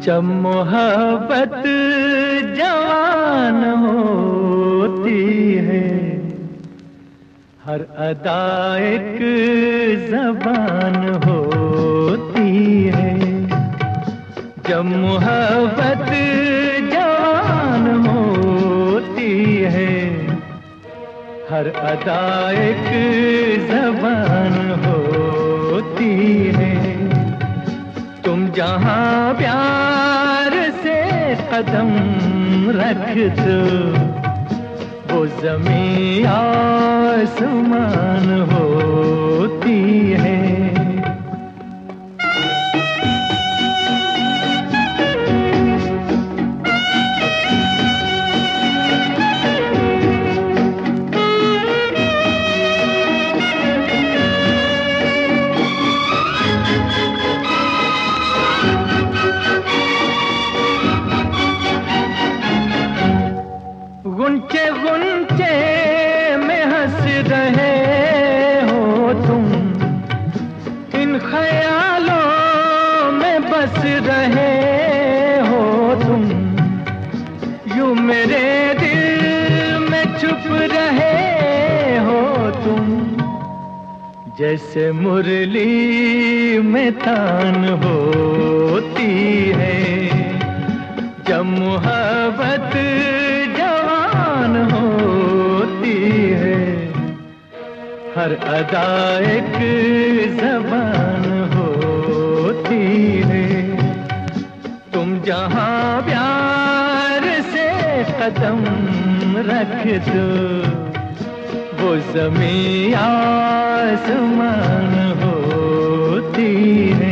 जब मोहब्बत जवान होती है, हर अदा एक ज़बान होती है। जब मोहब्बत जवान होती है, हर अदा एक ज़बान होती है। तुम जहाँ प्यार से कदम रख दो, वो ज़मीं आसमान होती है। गुंचे गुंचे में हंस रहे हो तुम, इन ख्यालों में बस रहे हो तुम। यूं मेरे दिल में छुप रहे हो तुम, जैसे मुरली में तान होती है। जब मोहब्बत होती है, हर अदा एक ज़बान होती है। तुम जहाँ प्यार से कदम रख दो, वो ज़मीं आसमान होती है।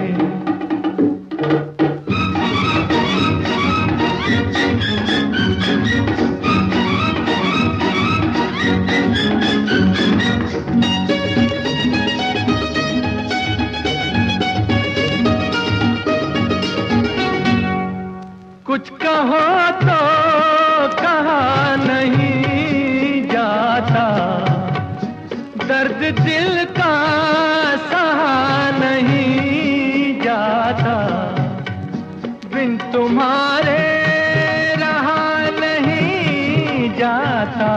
कुछ कहो तो कहा नहीं जाता, दर्द दिल का सहा नहीं जाता। बिन तुम्हारे रहा नहीं जाता,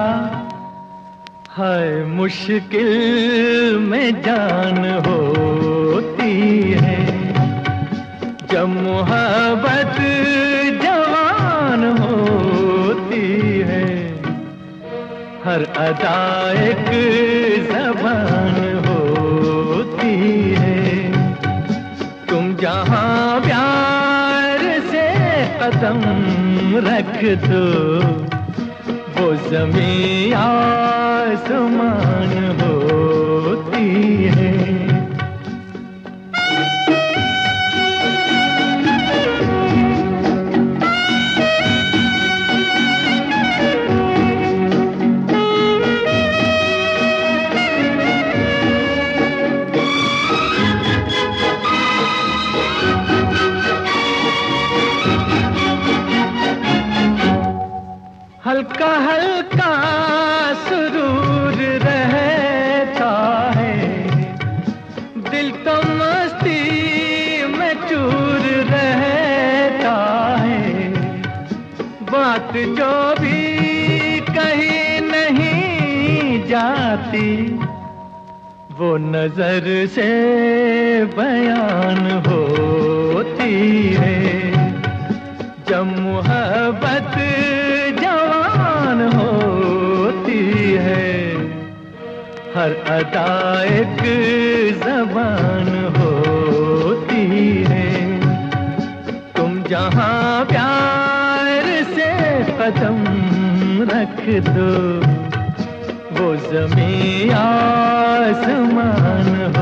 है मुश्किल में जान होती है। जब मोहब्बत जवान होती है, हर अदा एक ज़बान होती है। तुम जहाँ प्यार से कदम रख दो, वो ज़मीं आसमान होती है। हल्का हल्का सुरूर रहता है, दिल तो मस्ती में चूर रहता है। बात जो भी कही नहीं जाती, वो नजर से बयान होती है। जब मोहब्बत जवान होती है, हर अदा एक ज़बान होती है। तुम जहाँ प्यार से कदम रख दो, वो ज़मीं आसमान हो